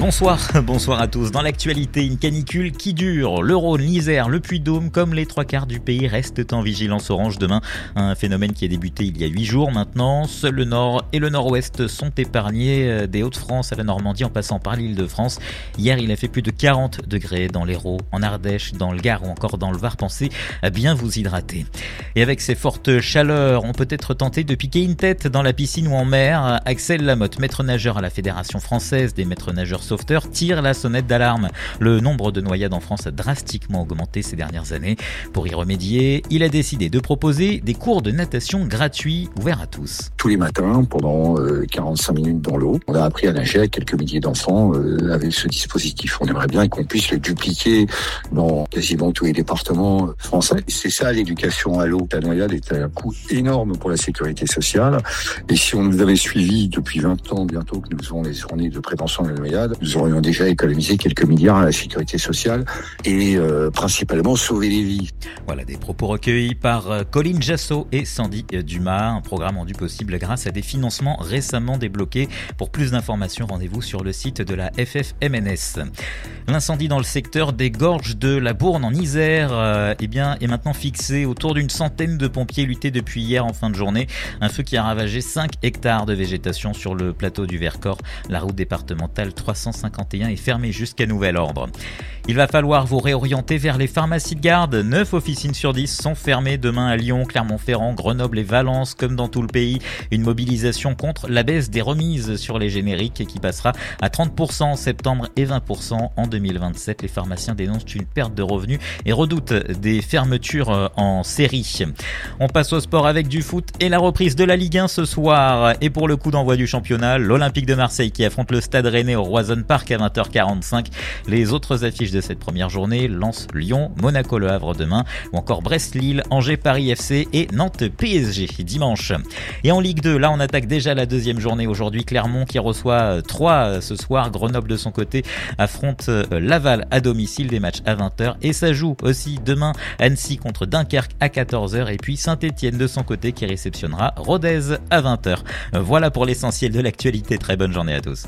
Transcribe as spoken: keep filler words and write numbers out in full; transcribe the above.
Bonsoir, bonsoir à tous. Dans l'actualité, une canicule qui dure. Le Rhône, l'Isère, le Puy-de-Dôme, comme les trois quarts du pays, restent en vigilance orange demain. Un phénomène qui a débuté il y a huit jours maintenant. Seul le Nord et le Nord-Ouest sont épargnés, des Hauts-de-France à la Normandie en passant par l'Île-de-France. Hier, il a fait plus de quarante degrés dans l'Hérault, en Ardèche, dans le Gard ou encore dans le Var. Pensez à bien vous hydrater. Et avec ces fortes chaleurs, on peut être tenté de piquer une tête dans la piscine ou en mer. Axel Lamotte, maître nageur à la Fédération française des maîtres nageurs sauveteurs, tire la sonnette d'alarme. Le nombre de noyades en France a drastiquement augmenté ces dernières années. Pour y remédier, il a décidé de proposer des cours de natation gratuits ouverts à tous. Tous les matins, pendant euh, quarante-cinq minutes dans l'eau, on a appris à nager avec quelques milliers d'enfants euh, avec ce dispositif. On aimerait bien qu'on puisse le dupliquer dans quasiment tous les départements français. C'est ça l'éducation à l'eau. La noyade est un coût énorme pour la sécurité sociale. Et si on nous avait suivis depuis vingt ans, bientôt que nous faisons les journées de prévention de la noyade, nous aurions déjà économisé quelques milliards à la sécurité sociale et euh, principalement sauver les vies. Voilà des propos recueillis par Colline Jassot et Sandy Dumas. Un programme rendu possible grâce à des financements récemment débloqués. Pour plus d'informations, rendez-vous sur le site de la F F M N S. L'incendie dans le secteur des gorges de la Bourne en Isère euh, eh bien, est maintenant fixé. Autour d'une centaine de pompiers luttaient depuis hier en fin de journée. Un feu qui a ravagé cinq hectares de végétation sur le plateau du Vercors. La route départementale trois cent cinquante et un est fermée jusqu'à nouvel ordre. Il va falloir vous réorienter vers les pharmacies de garde. neuf officines sur dix sont fermées demain à Lyon, Clermont-Ferrand, Grenoble et Valence, comme dans tout le pays. Une mobilisation contre la baisse des remises sur les génériques qui passera à trente pour cent en septembre et vingt pour cent en deux mille vingt-sept. Les pharmaciens dénoncent une perte de revenus et redoutent des fermetures en série. On passe au sport avec du foot et la reprise de la Ligue un ce soir. Et pour le coup d'envoi du championnat, l'Olympique de Marseille qui affronte le Stade Rennais au Roison Park à vingt heures quarante-cinq. Les autres affiches de cette première journée, Lens Lyon, Monaco Le Havre demain, ou encore Brest Lille, Angers Paris F C et Nantes P S G dimanche. Et en Ligue deux, là on attaque déjà la deuxième journée aujourd'hui. Clermont qui reçoit trois ce soir. Grenoble de son côté affronte Laval à domicile, des matchs à vingt heures. Et ça joue aussi demain Annecy contre Dunkerque à quatorze heures. Et puis Saint-Etienne de son côté qui réceptionnera Rodez à vingt heures. Voilà pour l'essentiel de l'actualité. Très bonne journée à tous.